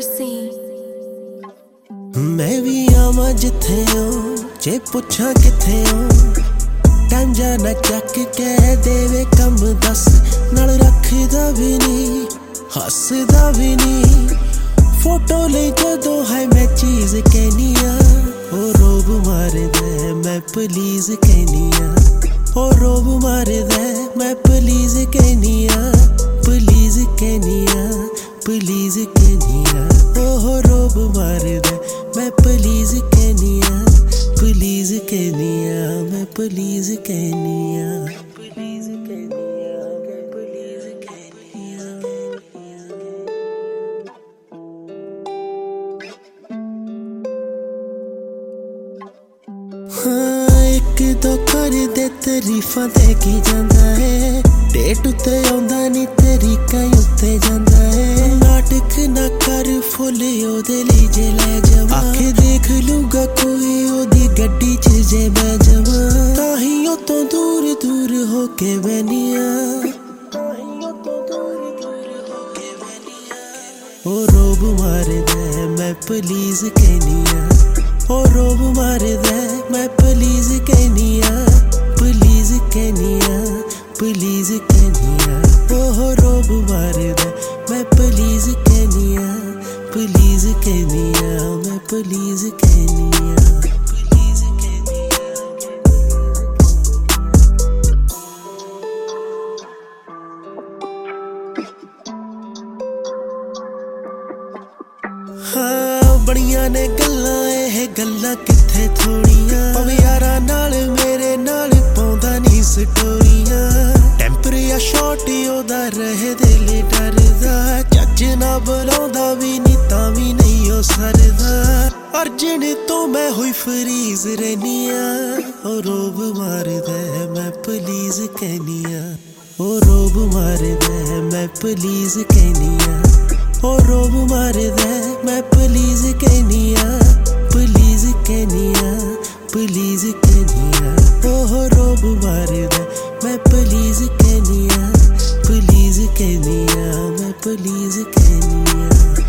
मैं भी आवां जिथे हो जे पुछां किथे हो टाइम जाना चक कह देवे कम दस नाल रखदा भी नहीं हसदा भी नहीं फोटो ले जदों है मैं चीज कहनिया ओ रोब मार दे मैं प्लीज कहनिया ओ रोब मार दे मैं प्लीज कहनिया प्लीज कहनिया प्लीज कहनिया ओ रोब मार दे मैं प्लीज कहनिया प्लीज कहनिया मैं प्लीज कहनिया प्लीज कहनिया मैं प्लीज कहनिया हाँ एक दो कर दे तारीफां ते की जांदा है डेट उत्ते आउंदा नी तरीका उत्ते जांदा है नाटक ना कर फुल ओदे लई जे ले जावां आखे देख लूगा कोई ओदी गड्डी च जे मैं जावां ताहियों तो दूर दूर होके बनिया ओ रोब मार दे मैं प्लीज कहनिया ओ रोब मार दे मैं प्लीज कहनिया प्लीज कहनिया प्लीज कहनिया ओ रोब मार दे मैं प्लीज कहनिया प्लीज कहनिया मैं प्लीज कहनिया प्लीज कहनिया हाँ बड़ियां ने गल्लां एह गल्लां किथे थोड़ियां पवे यारां नाल मेरे नाल पाउंदा नी स्टोरियां टेंपर या शॉट ओदा रहे दिल डरदा जज ना बुलाउंदा भी नी तां भी नहीं ओ सरदा अर्जन तो मैं हुई फ्रीज रहनिया ओ रोब मार दे मैं प्लीज कहनिया ओ रोब मार दे मैं प्लीज कहनिया ओ रोब मार दे मैं प्लीज कहनिया प्लीज कहनिया प्लीज कहनिया ओ रोब मार दे मैं प्लीज कहनिया प्लीज कहनिया मैं प्लीज कहनिया